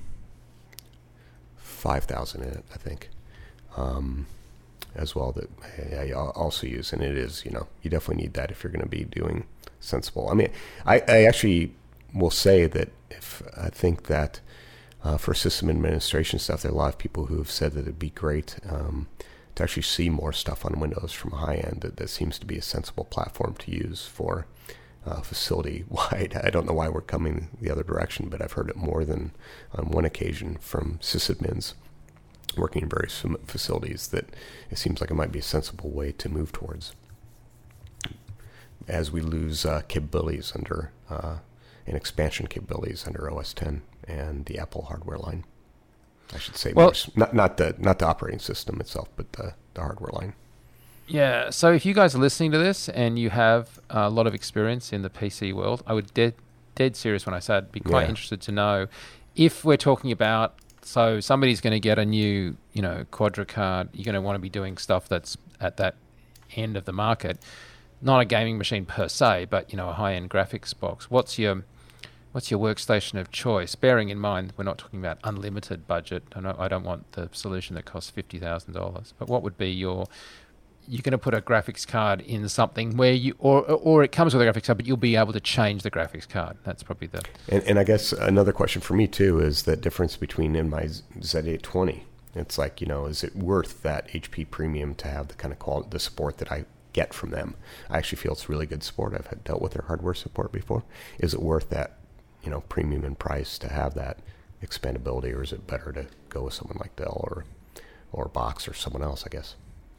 five thousand in it, I think, um, as well, that I, I also use. And it is, you know, you definitely need that if you're going to be doing sensible. I mean, I, I actually will say that if I think that uh, for system administration stuff, there are a lot of people who have said that it'd be great um, to actually see more stuff on Windows from high end. That, that seems to be a sensible platform to use for Uh, facility-wide. I don't know why we're coming the other direction, but I've heard it more than on one occasion from sysadmins working in various fam- facilities that it seems like it might be a sensible way to move towards as we lose uh, capabilities under uh, and expansion capabilities under O S ten and the Apple hardware line. I should say, Well- more, s- not not the not the operating system itself, but the, the hardware line. Yeah, so if you guys are listening to this and you have a lot of experience in the P C world, I would dead dead serious when I say I'd be quite Yeah. interested to know if we're talking about, so somebody's going to get a new, you know, Quadro card, you're going to want to be doing stuff that's at that end of the market, not a gaming machine per se, but, you know, a high-end graphics box. What's your what's your workstation of choice? Bearing in mind we're not talking about unlimited budget. I know I don't want the solution that costs fifty thousand dollars, but what would be your, you're going to put a graphics card in something where you, or or it comes with a graphics card, but you'll be able to change the graphics card. That's probably the... And, and I guess another question for me too is the difference between in my Z eight twenty. It's like, you know, is it worth that H P premium to have the kind of quality, the support that I get from them? I actually feel it's really good support. I've had, dealt with their hardware support before. Is it worth that, you know, premium in price to have that expandability, or is it better to go with someone like Dell or or Box or someone else, I guess?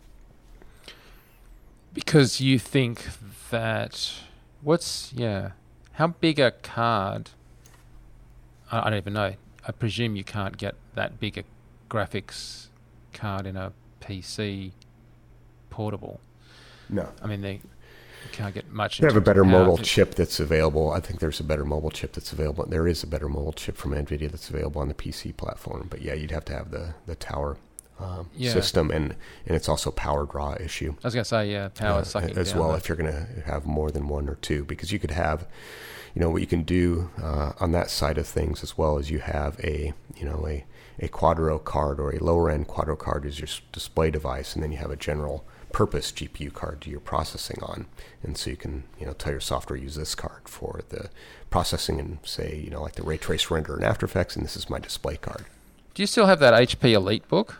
Because you think that, what's, yeah, how big a card, I, I don't even know. I presume you can't get that big a graphics card in a P C portable. No. I mean, they, can't get much. They have a better mobile power. chip that's available. I think there's a better mobile chip that's available. There is a better mobile chip from NVIDIA that's available on the P C platform. But yeah, you'd have to have the, the Tower um, yeah. system, and, and it's also power draw issue. I was going to say, yeah, power uh, sucking as down well the... if you're going to have more than one or two, because you could have, you know, what you can do uh, on that side of things as well as you have a, you know, a, a Quadro card or a lower end Quadro card is your display device, and then you have a general purpose G P U card to your processing on, and so you can, you know, tell your software use this card for the processing and say, you know, like the ray trace render in After Effects, and this is my display card. Do you still have that H P Elite book?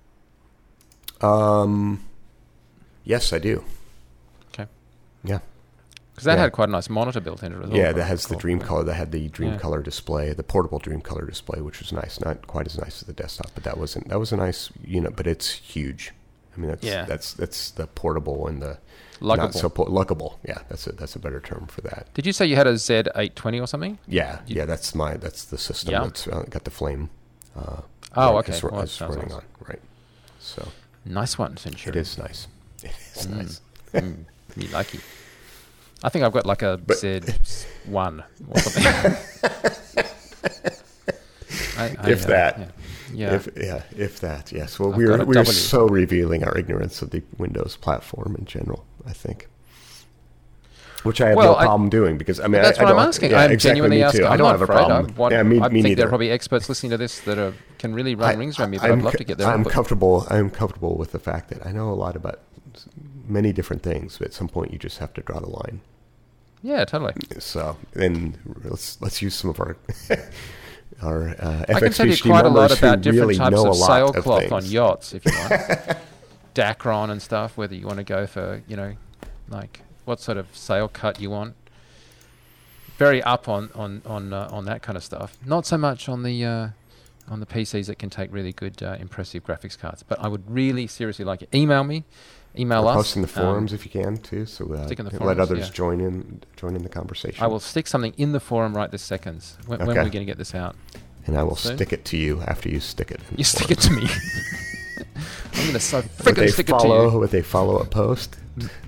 Um, yes, I do. Okay. Yeah. Because that yeah. had quite a nice monitor built into it as well. Yeah, that has the cool. Dream Color. That had the Dream yeah. Color display, the portable Dream Color display, which was nice. Not quite as nice as the desktop, but that wasn't. That was a nice unit, but it's huge. I mean, that's yeah. that's that's the portable and the luggable. Not so po- luggable. Yeah, that's a that's a better term for that. Did you say you had a Z eight twenty or something? Yeah, you, yeah. That's my that's the system yeah. that's uh, got the flame. Uh, oh, run, okay. It's, well, it's running nice. on right. So nice one, Centurion. It is nice. It is mm. nice. mm, me lucky. I think I've got like a but, Z one or something. I, I, if uh, that. Yeah. Yeah. If, yeah, if that, yes. Well, I've we're we're W. so revealing our ignorance of the Windows platform in general, I think. Which I have well, no problem I, doing because, I mean, that's I, what I I'm asking. Yeah, I'm exactly, genuinely asking. I I'm don't not have a afraid. problem. I, want, yeah, me, I me think neither. there are probably experts listening to this that are, can really run I, rings around me, but I'm, I'd love to get their I'm input. comfortable. I'm comfortable with the fact that I know a lot about many different things, but at some point you just have to draw the line. Yeah, totally. So, then let's let's use some of our our uh, I can tell you quite a lot about different really types of sailcloth of on yachts, if you want. Dacron and stuff, whether you want to go for, you know, like what sort of sail cut you want. Very up on on on uh, on that kind of stuff. Not so much on the uh, on the P Cs that can take really good, uh, impressive graphics cards. But I would really seriously like it. Email me. Email or us. Post in the forums um, if you can too, so uh, stick in the let forums, others yeah. join in join in the conversation. I will stick something in the forum right this second. When, okay. when are we going to get this out? And I will Soon? stick it to you after you stick it. You stick it to me. I'm going to so Would freaking stick follow, it to you. With a follow-up post.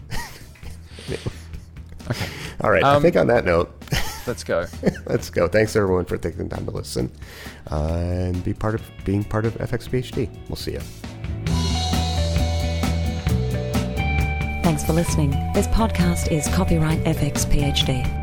Okay. All right. Um, I think on that note, let's go. let's go. Thanks everyone for taking the time to listen uh, and be part of being part of F X P H D. We'll see you. Thanks for listening. This podcast is copyright F X P H D.